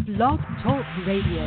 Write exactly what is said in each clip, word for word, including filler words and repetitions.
Blog Talk Radio.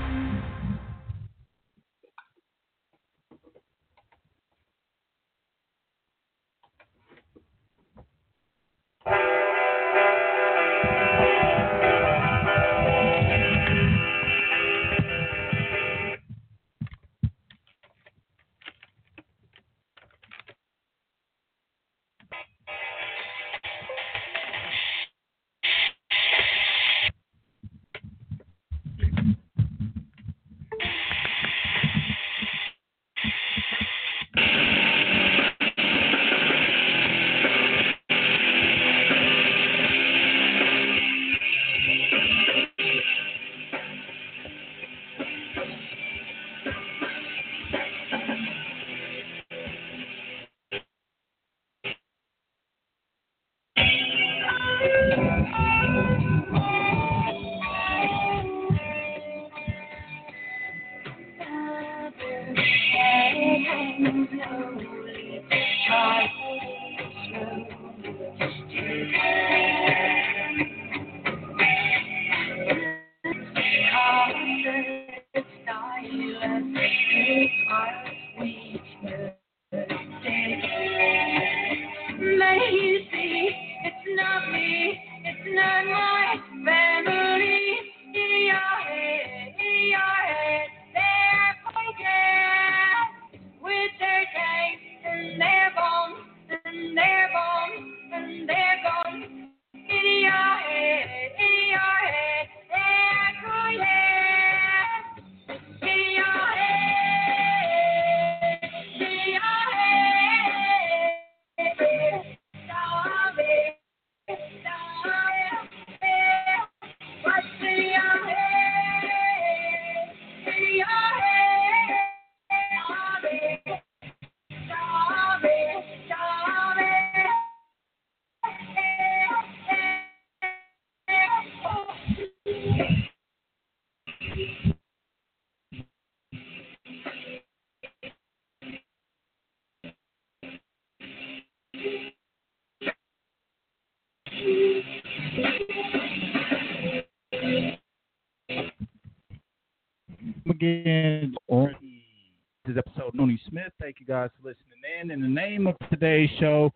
Again, on this episode, Nooney Smith. Thank you guys for listening in. And the name of today's show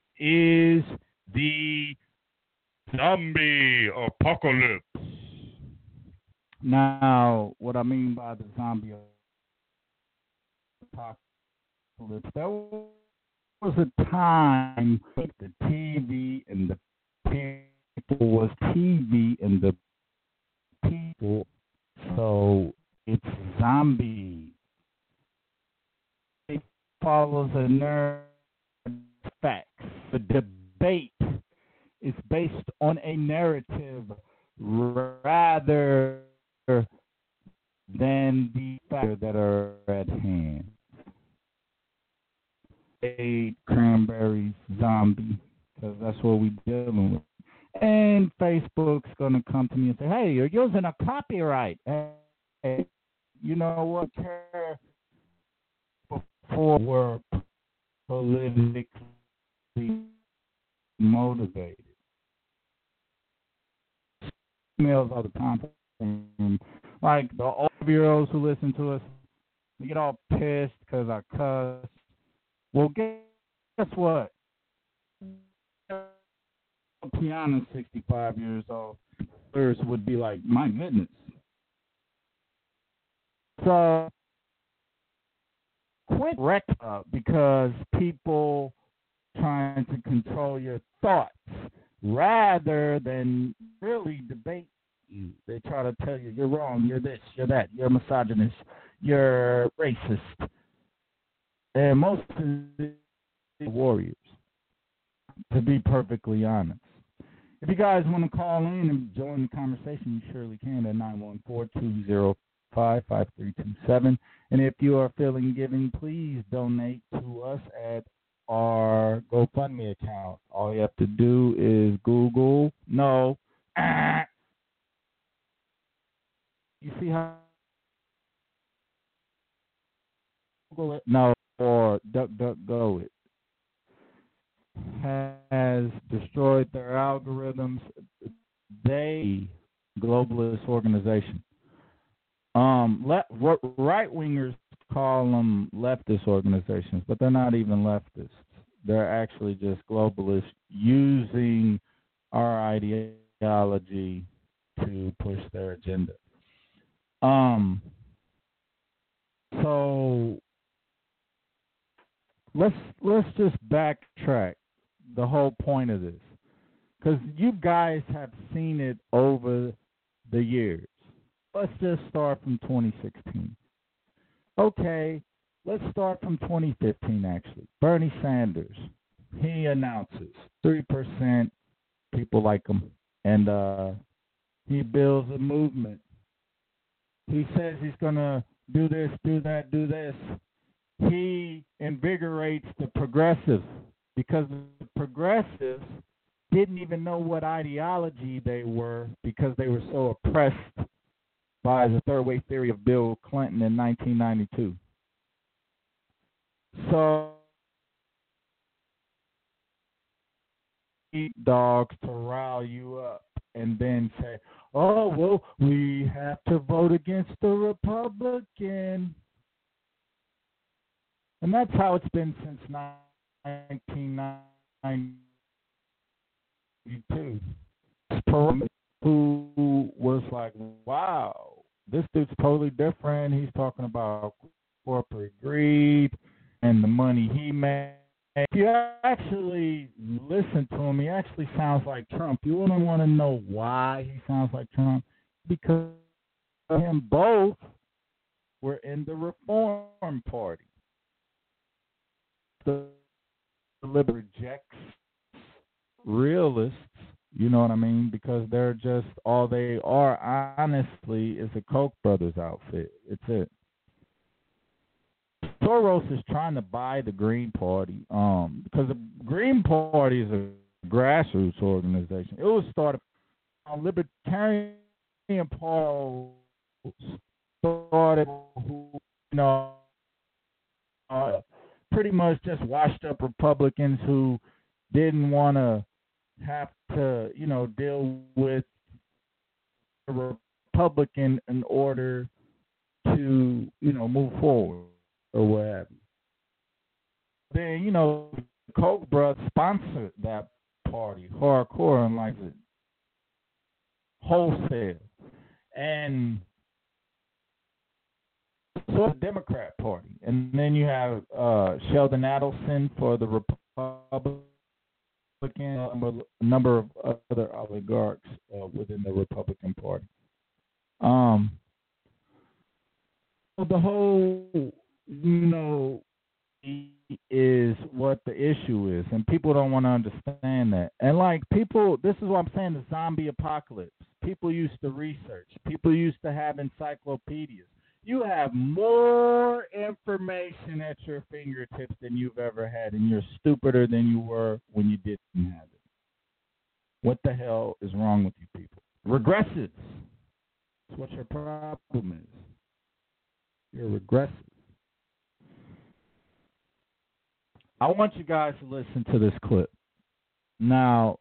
is The Zombie Apocalypse. Now, what I mean by the zombie apocalypse, there was a time when the T V and the people was T V and the people. So it's zombie. It follows a nerd facts. The debate is based on a narrative rather than the facts that are at hand. A cranberries zombie, because that's what we're dealing with. And Facebook's going to come to me and say, hey, you're using a copyright. Hey, you know what? Care before we're politically motivated. Emails all the time from, like, the older who listen to us. We get all pissed because I cuss. Well, guess what? Tiana's sixty-five years old. Others would be like, my goodness. So, quit wreck up because people trying to control your thoughts rather than really debate you. They try to tell you you're wrong, you're this, you're that, you're misogynist, you're racist. And most of the warriors, to be perfectly honest. If you guys want to call in and join the conversation, you surely can at nine one four, two zero five, five three two seven. And if you are feeling giving, please donate to us at our GoFundMe account. All you have to do is Google, no, ah. You see how Google it? No, or DuckDuckGo it. Has destroyed their algorithms. They globalist organization. Um, le- right wingers call them leftist organizations, but they're not even leftists. They're actually just globalists using our ideology to push their agenda. Um, so let's let's just backtrack the whole point of this, because you guys have seen it over the years. Let's just start from twenty sixteen. Okay, let's start from twenty fifteen, actually. Bernie Sanders, he announces three percent people like him, and uh, he builds a movement. He says he's going to do this, do that, do this. He invigorates the progressives, because the progressives didn't even know what ideology they were, because they were so oppressed by the third wave theory of Bill Clinton in nineteen ninety-two. So, dogs to rile you up and then say, oh, well, we have to vote against the Republican. And that's how it's been since nineteen ninety-two. Who was like, wow, this dude's totally different. He's talking about corporate greed and the money he made. If you actually listen to him, he actually sounds like Trump. You wouldn't want to know why he sounds like Trump, because him both were in the Reform Party. The liberal rejects realists, you know what I mean? Because they're just, all they are, honestly, is a Koch brothers outfit. It's it. Soros is trying to buy the Green Party, um, because the Green Party is a grassroots organization. It was started on Libertarian Party, started, who, you know, uh, pretty much just washed up Republicans who didn't want to have to, you know, deal with a Republican in order to, you know, move forward or what have you. Then, you know, Koch brothers sponsored that party hardcore and like it wholesale. And so the Democrat Party. And then you have uh, Sheldon Adelson for the Republican, a number of other oligarchs uh, within the Republican Party. Um, the whole, you know, is what the issue is, and people don't want to understand that. And like people, this is what I'm saying, the zombie apocalypse. People used to research. People used to have encyclopedias. You have more information at your fingertips than you've ever had, and you're stupider than you were when you didn't have it. What the hell is wrong with you people? Regressives. That's what your problem is. You're regressive. I want you guys to listen to this clip. Now,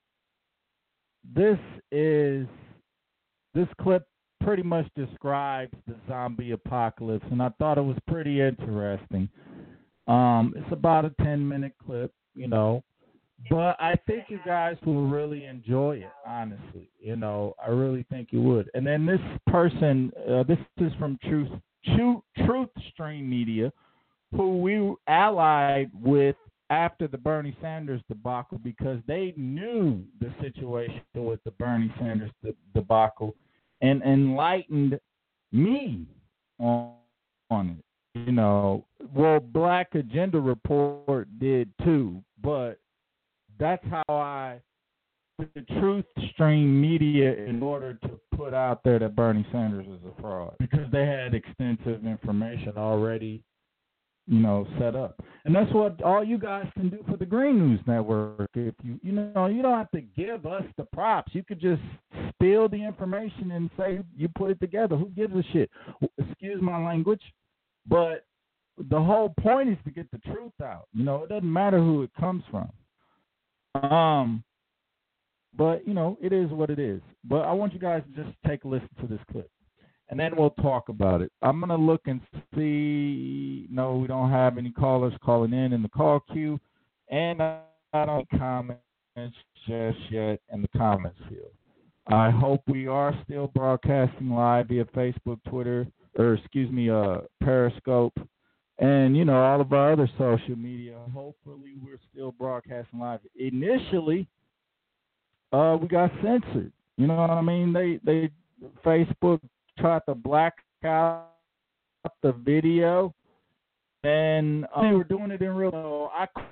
this is this clip pretty much describes the zombie apocalypse, and I thought it was pretty interesting. Um, it's about a ten-minute clip, you know, but I think you guys will really enjoy it, honestly. You know, I really think you would. And then this person, uh, this is from Truth, Truth, Truth Stream Media, who we allied with after the Bernie Sanders debacle, because they knew the situation with the Bernie Sanders de- debacle and enlightened me on, on it. You know, well, Black Agenda Report did too, but that's how I, the Truth Stream Media, in order to put out there that Bernie Sanders is a fraud, because they had extensive information already, you know, set up. And that's what all you guys can do for the Green News Network. If you, you know, you don't have to give us the props. You could just spill the information and say you put it together. Who gives a shit? Excuse my language. But the whole point is to get the truth out. You know, it doesn't matter who it comes from. Um, But, you know, it is what it is. But I want you guys to just take a listen to this clip, and then we'll talk about it. I'm going to look and see. No, we don't have any callers calling in in the call queue, and I don't comments just yet in the comments field. I hope we are still broadcasting live via Facebook, Twitter, or excuse me, uh, Periscope, and, you know, all of our other social media. Hopefully we're still broadcasting live. Initially, uh, we got censored. You know what I mean? They they Facebook tried to black out the video, and uh, they were doing it in real. So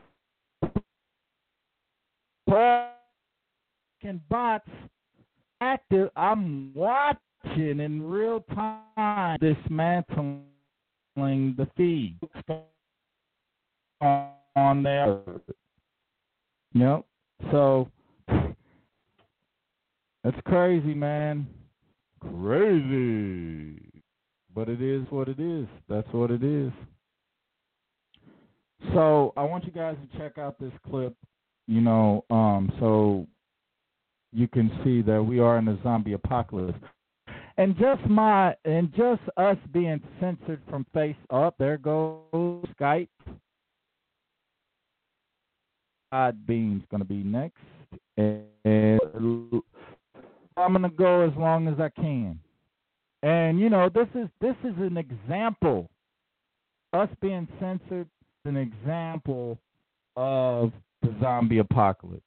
I can bots active. I'm watching in real time dismantling the feed on, on there. Yep. So that's crazy, man. Crazy. But it is what it is. That's what it is. So I want you guys to check out this clip, you know, um, so you can see that we are in a zombie apocalypse. And just my and just us being censored from face up, there goes Skype. Beam's gonna be next. And I'm gonna go as long as I can. And you know, this is this is an example. Us being censored is an example of the zombie apocalypse.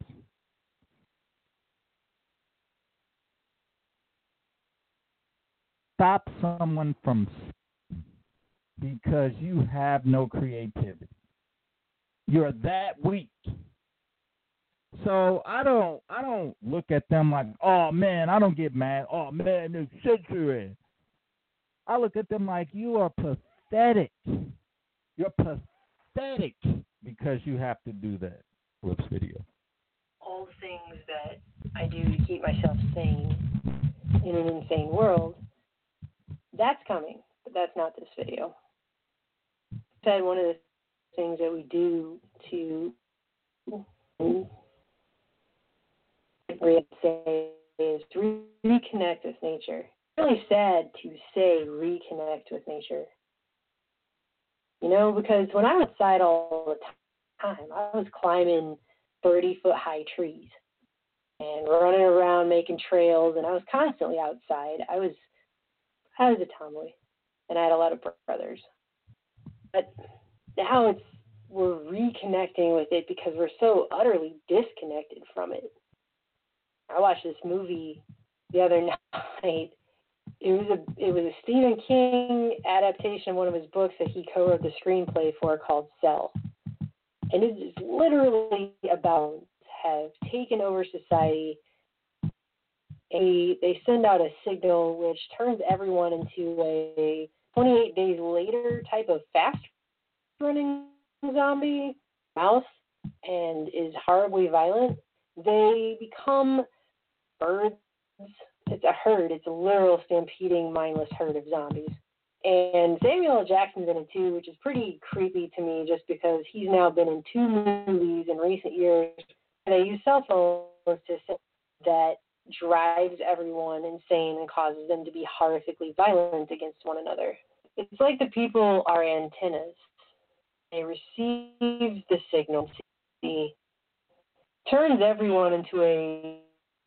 Stop someone from because you have no creativity. You're that weak. So I don't I don't look at them like, oh man, I don't get mad. Oh man, they're censoring. I look at them like you are pathetic. You're pathetic because you have to do that. Flips video. All things that I do to keep myself sane in an insane world, that's coming, but that's not this video. Said one of the things that we do to say is reconnect with nature. It's really sad to say reconnect with nature. You know, because when I was outside all the time, I was climbing thirty-foot high trees and running around making trails, and I was constantly outside. I was I was a tomboy, and I had a lot of brothers. But now it's we're reconnecting with it because we're so utterly disconnected from it. I watched this movie the other night. It was a it was a Stephen King adaptation of one of his books that he co-wrote the screenplay for called Cell. And it is literally about have taken over society. A, they send out a signal which turns everyone into a twenty-eight days later type of fast-running zombie mouse and is horribly violent. They become birds. It's a herd. It's a literal stampeding, mindless herd of zombies. And Samuel L. Jackson's in it too, which is pretty creepy to me just because he's now been in two movies in recent years. And they use cell phones to say that drives everyone insane and causes them to be horrifically violent against one another. It's like the people are antennas. They receive the signal, see, turns everyone into a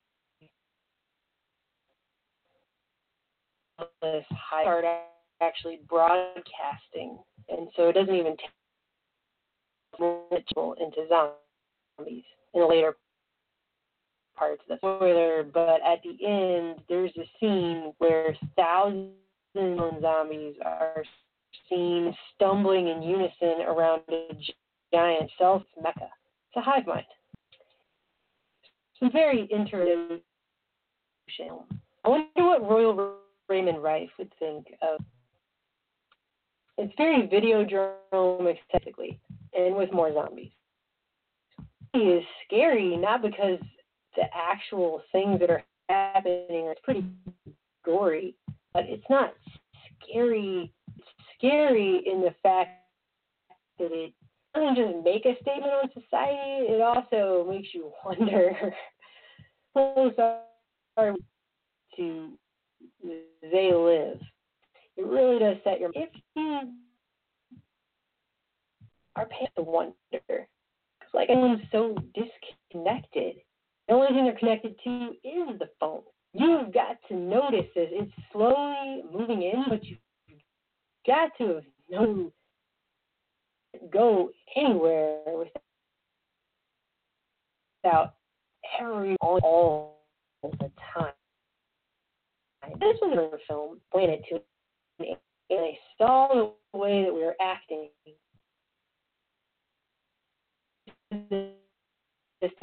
high start actually broadcasting, and so it doesn't even take into zombies in the later parts of the spoiler, but at the end there's a scene where thousands of zombies are seen stumbling in unison around a giant self mecca. It's a hive mind. It's a very interesting. I wonder what Royal Raymond Rife would think of. It's very Videodrome aesthetically, and with more zombies. It is scary, not because the actual things that are happening are pretty gory, but it's not scary. It's scary in the fact that it doesn't just make a statement on society, it also makes you wonder close are we to they live? It really does set your. If you are paying to wonder, because like everyone's so disconnected, the only thing they're connected to is the phone. You've got to notice this. It's slowly moving in, but you've got to know go anywhere without every all the time. This was a film, Planet Two, and I saw the way that we were acting. This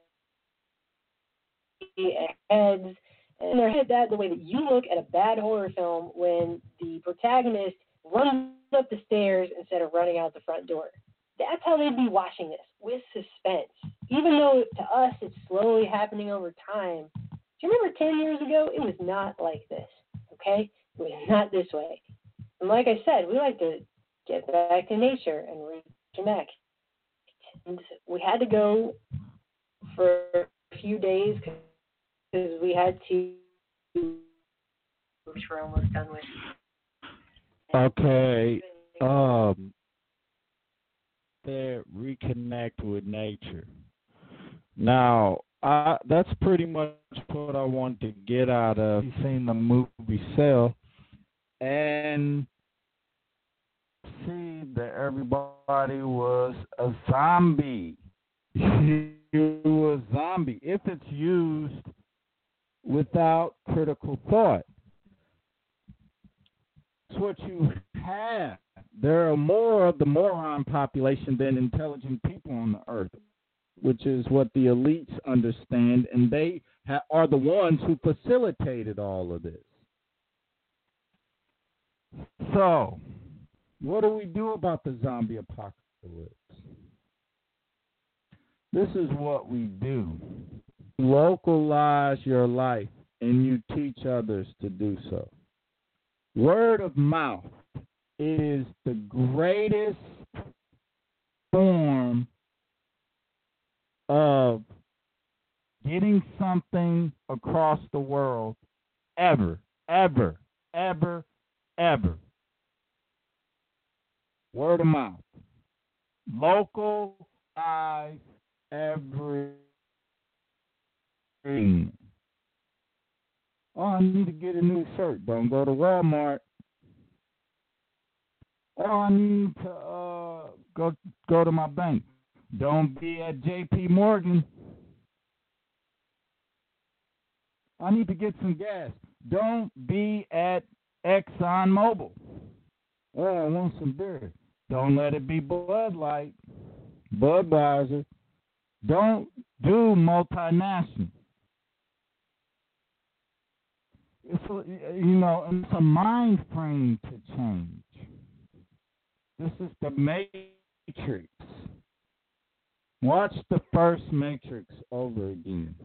heads and they're headed that the way that you look at a bad horror film when the protagonist runs up the stairs instead of running out the front door. That's how they'd be watching this, with suspense. Even though to us it's slowly happening over time. Do you remember ten years ago? It was not like this, okay? It was not this way. And like I said, we like to get back to nature and reconnect. And we had to go for a few days because we had to, which we're almost done with. Okay. Um, they reconnect with nature. Now, I, that's pretty much what I want to get out of seeing the movie Cell and see that everybody was a zombie. You were a zombie if it's used without critical thought. It's what you have. There are more of the moron population than intelligent people on the earth, which is what the elites understand, and they ha- are the ones who facilitated all of this. So, what do we do about the zombie apocalypse? This is what we do. Localize your life, and you teach others to do so. Word of mouth is the greatest form of getting something across the world ever, ever, ever, ever. Word of mouth. Localize everything. Oh, I need to get a new shirt. Don't go to Walmart. Oh, I need to uh, go go to my bank. Don't be at J P Morgan. I need to get some gas. Don't be at Exxon Mobil. Oh, I want some beer. Don't let it be Bud Light, Budweiser. Don't do multinational. It's a, you know, it's a mind frame to change. This is the Matrix. Watch the first Matrix over again.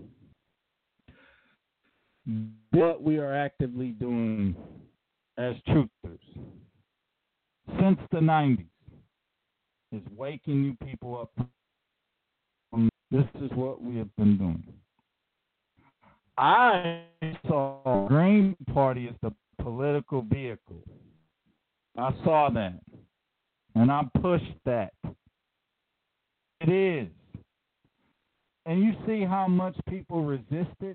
What we are actively doing as truthers since the nineties is waking you people up. This is what we have been doing. I saw the Green Party as the political vehicle. I saw that. And I pushed that. It is. And you see how much people resisted?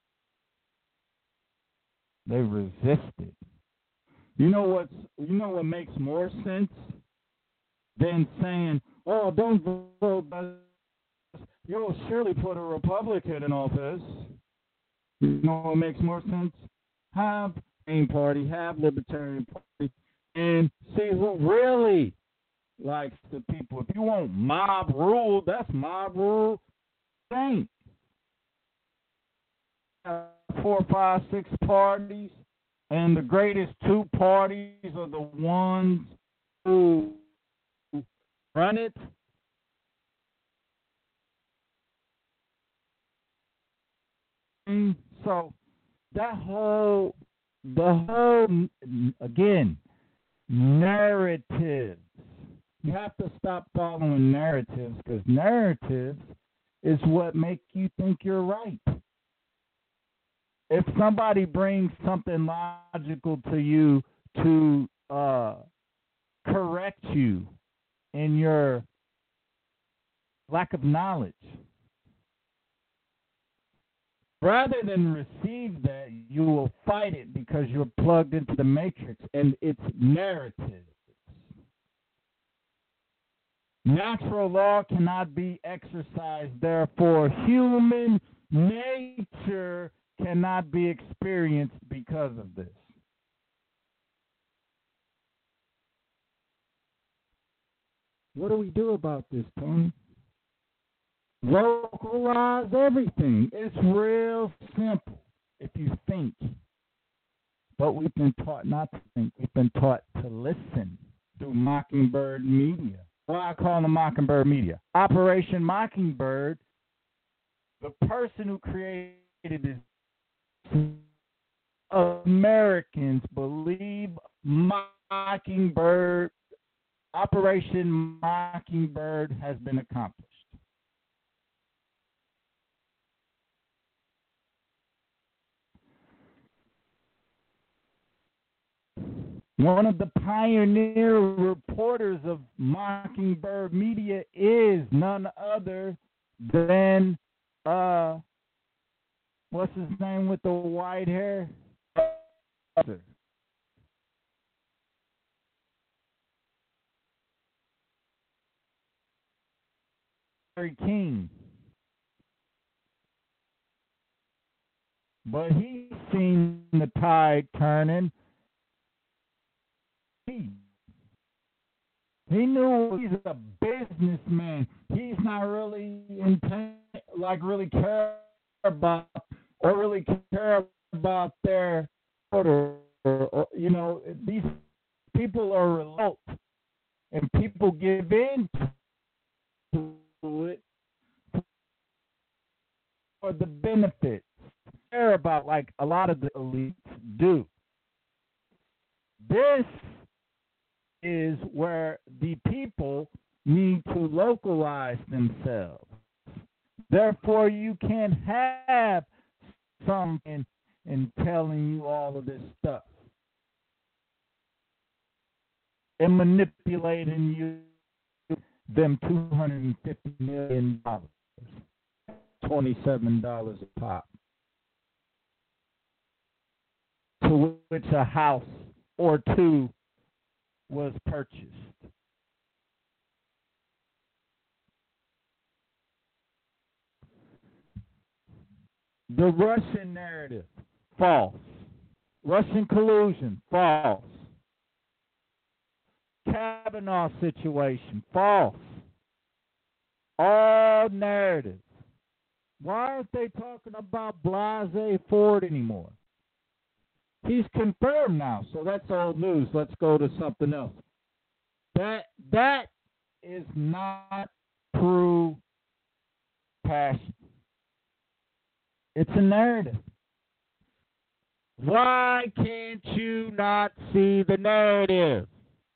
They resisted. You know what's you know what makes more sense than saying, oh, don't vote, you'll surely put a Republican in office. You know what makes more sense? Have Green Party, have Libertarian Party, and see who really likes the people. If you want mob rule, that's mob rule. Ain't four, five, six parties, and the greatest two parties are the ones who run it. So that whole, the whole, again, narratives. You have to stop following narratives because narratives is what make you think you're right. if somebody brings something logical to you to uh, correct you in your lack of knowledge, rather than receive that, you will fight it because you're plugged into the matrix and its narrative. Natural law cannot be exercised, therefore, human nature cannot be experienced because of this. What do we do about this, Tony? Localize everything. It's real simple if you think. But we've been taught not to think. We've been taught to listen through Mockingbird Media. Why I call them Mockingbird Media? Operation Mockingbird, the person who created this, Americans believe Mockingbird, Operation Mockingbird has been accomplished. One of the pioneer reporters of Mockingbird Media is none other than, uh, what's his name with the white hair? Larry King. But he's seen the tide turning. He, he knew he's a businessman. He's not really intent, like really care about or really care about their order. Or, or, you know, these people are remote, and people give in to it for the benefits. Care about like a lot of the elites do. This is where the people need to localize themselves. Therefore, you can't have something in telling you all of this stuff and manipulating you them two hundred fifty million dollars, twenty-seven dollars a pop, to which a house or two was purchased. The Russian narrative, false. Russian collusion, false. Kavanaugh situation, false. All narratives. Why aren't they talking about Blasey Ford anymore? He's confirmed now, so that's old news. Let's go to something else. That that is not true passion. It's a narrative. Why can't you not see the narrative?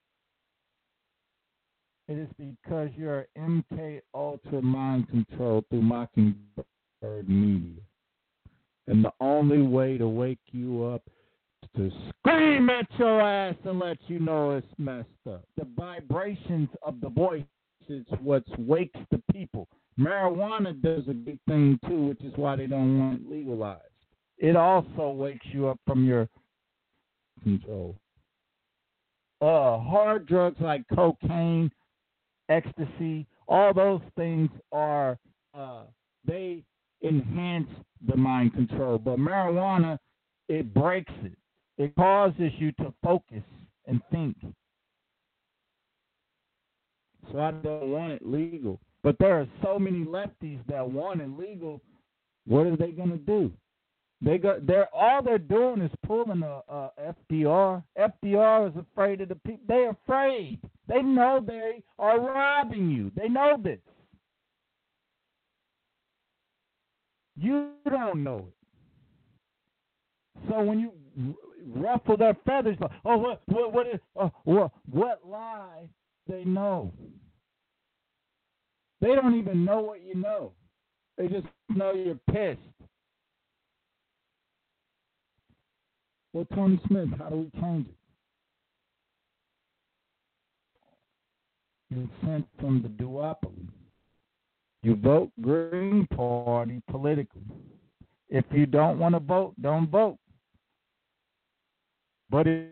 It is because you're M K Ultra mind control through Mockingbird Media. And the only way to wake you up is to scream at your ass and let you know it's messed up. The vibrations of the voice is what wakes the people. Marijuana does a good thing too, which is why they don't want it legalized. It also wakes you up from your control. Uh, hard drugs like cocaine, ecstasy, all those things are, uh, they enhance the mind control. But marijuana, it breaks it. It causes you to focus and think. So I don't want it legal. But there are so many lefties that want it legal. What are they going to do? They got they're all they're doing is pulling a, a F D R. F D R is afraid of the people. They're afraid. They know they are robbing you. They know this. You don't know it. So when you ruffle their feathers, oh, what, what, what is, uh, what, what lie they know? They don't even know what you know. They just know you're pissed. Well, Tony Smith, how do we change it? You're sent from the duopoly. You vote Green Party politically. If you don't want to vote, don't vote. But if,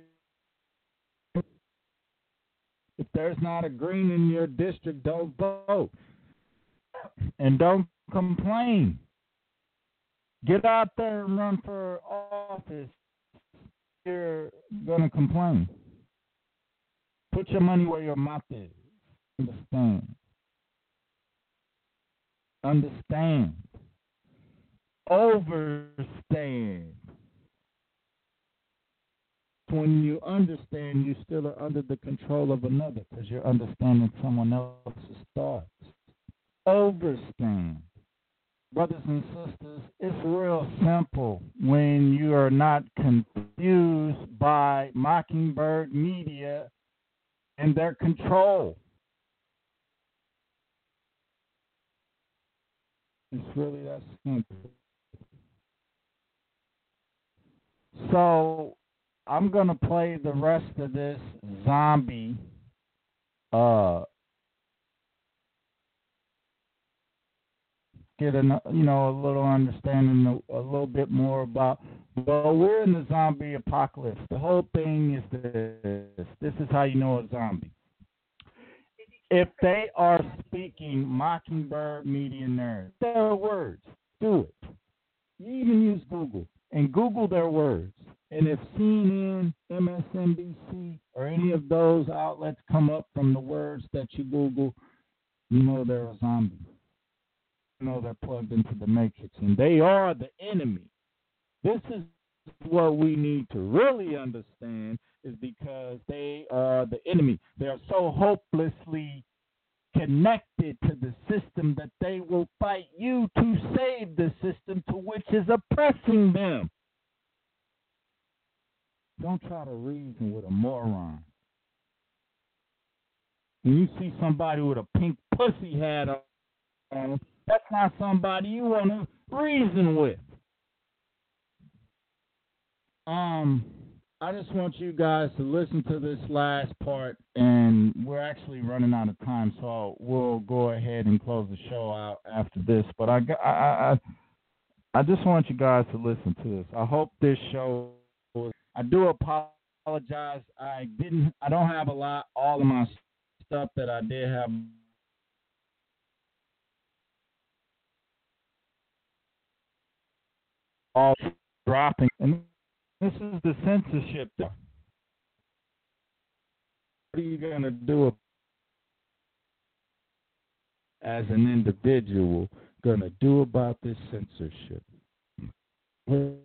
if there's not a green in your district, don't vote. And don't complain. Get out there and run for office. You're going to complain. Put your money where your mouth is. Understand. Understand. Overstand. When you understand, you still are under the control of another because you're understanding someone else's thoughts. Overstand. Brothers and sisters, it's real simple when you are not confused by Mockingbird Media and their control. It's really that simple. So I'm going to play the rest of this zombie uh get a you know a little understanding a, a little bit more about. Well, we're in the zombie apocalypse. The whole thing is this. This is how you know a zombie. If they are speaking Mockingbird Media nerds, their words, do it. You even use Google and Google their words. And if C N N, M S N B C, or any of those outlets come up from the words that you Google, you know they're a zombie. You know they're plugged into the matrix, and they are the enemy. This is what we need to really understand, is because they are the enemy. They are so hopelessly connected to the system that they will fight you to save the system to which is oppressing them. Don't try to reason with a moron. When you see somebody with a pink pussy hat on, that's not somebody you want to reason with. Um, I just want you guys to listen to this last part, and we're actually running out of time, so we'll go ahead and close the show out after this. But I, I, I, I just want you guys to listen to this. I hope this show. I do apologize. I didn't. I don't have a lot. All of my stuff that I did have. All dropping, and this is the censorship. What are you gonna do as an individual? Gonna do about this censorship? And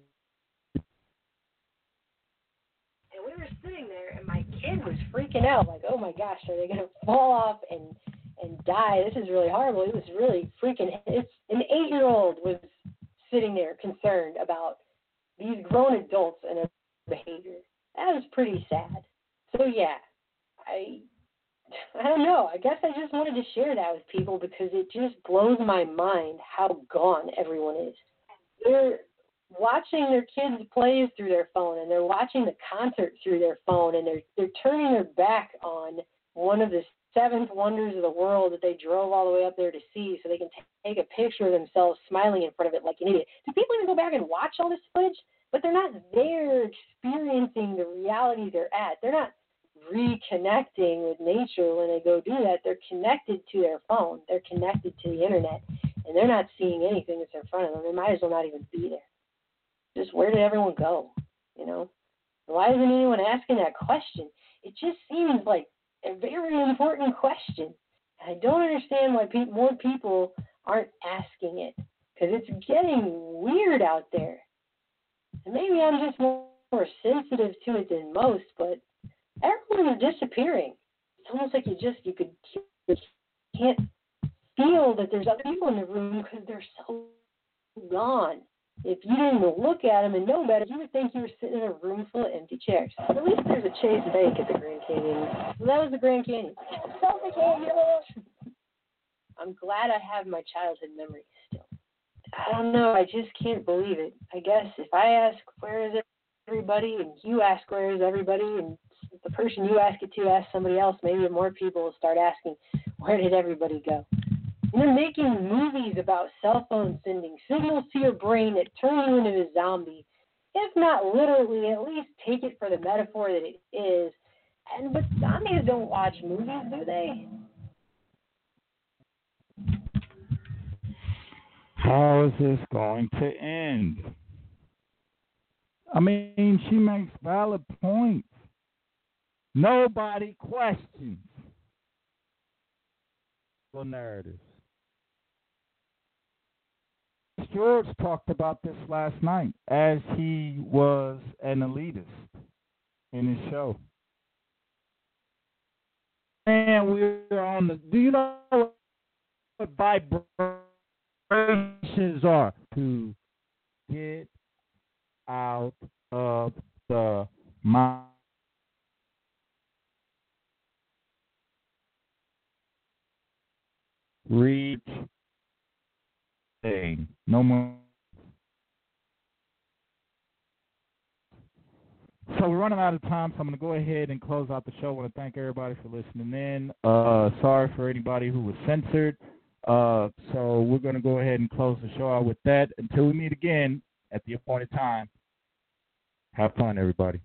we were sitting there, and my kid was freaking out, like, "Oh my gosh, are they gonna fall off and and die? This is really horrible." He was really freaking. It's an eight-year-old was sitting there concerned about these grown adults and their behavior. That was pretty sad. So yeah, I I don't know. I guess I just wanted to share that with people because it just blows my mind how gone everyone is. They're watching their kids' plays through their phone, and they're watching the concert through their phone, and they're they're turning their back on one of the seventh wonders of the world that they drove all the way up there to see so they can t- take a picture of themselves smiling in front of it like an idiot. Do people even go back and watch all this footage? But they're not there experiencing the reality they're at. They're not reconnecting with nature when they go do that. They're connected to their phone. They're connected to the internet, and they're not seeing anything that's in front of them. They might as well not even be there. Just where did everyone go, you know? Why isn't anyone asking that question? It just seems like a very important question. I don't understand why pe- more people aren't asking it, because it's getting weird out there. And maybe I'm just more, more sensitive to it than most, but everyone is disappearing. It's almost like you just, you could, you can't feel that there's other people in the room because they're so gone. If you didn't even look at them and know better, you would think you were sitting in a room full of empty chairs. At least there's a Chase Bank at the Grand Canyon. So that was the Grand Canyon. I'm glad I have my childhood memories still. I don't know. I just can't believe it. I guess if I ask, where is everybody, and you ask where is everybody, and the person you ask it to asks somebody else, maybe more people will start asking, where did everybody go? And they're making movies about cell phones sending signals to your brain that turn you into a zombie. If not literally, at least take it for the metaphor that it is. And but zombies don't watch movies, do they? How is this going to end? I mean, she makes valid points. Nobody questions the narratives. George talked about this last night as he was an elitist in his show. And we're on the. Do you know what vibrations are? To get out of the mind. Reach. No more. So we're running out of time, so I'm going to go ahead and close out the show. I want to thank everybody for listening in. Uh, sorry for anybody who was censored. Uh, so we're going to go ahead and close the show out with that. Until we meet again at the appointed time, have fun, everybody.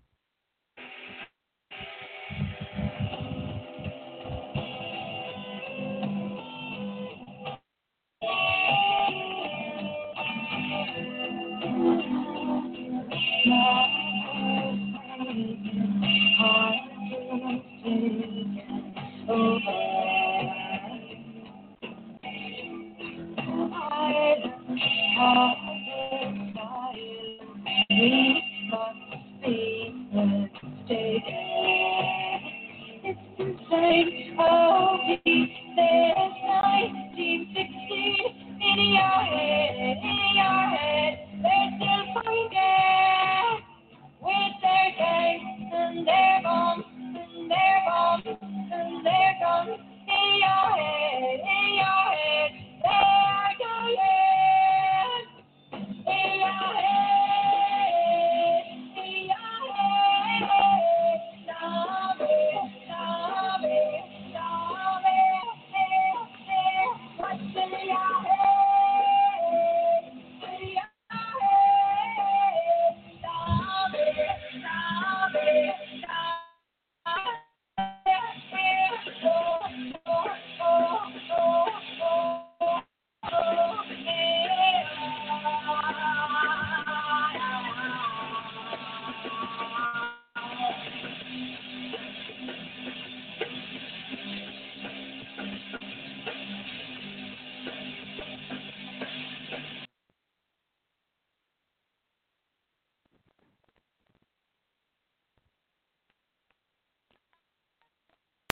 It's insane. Oh,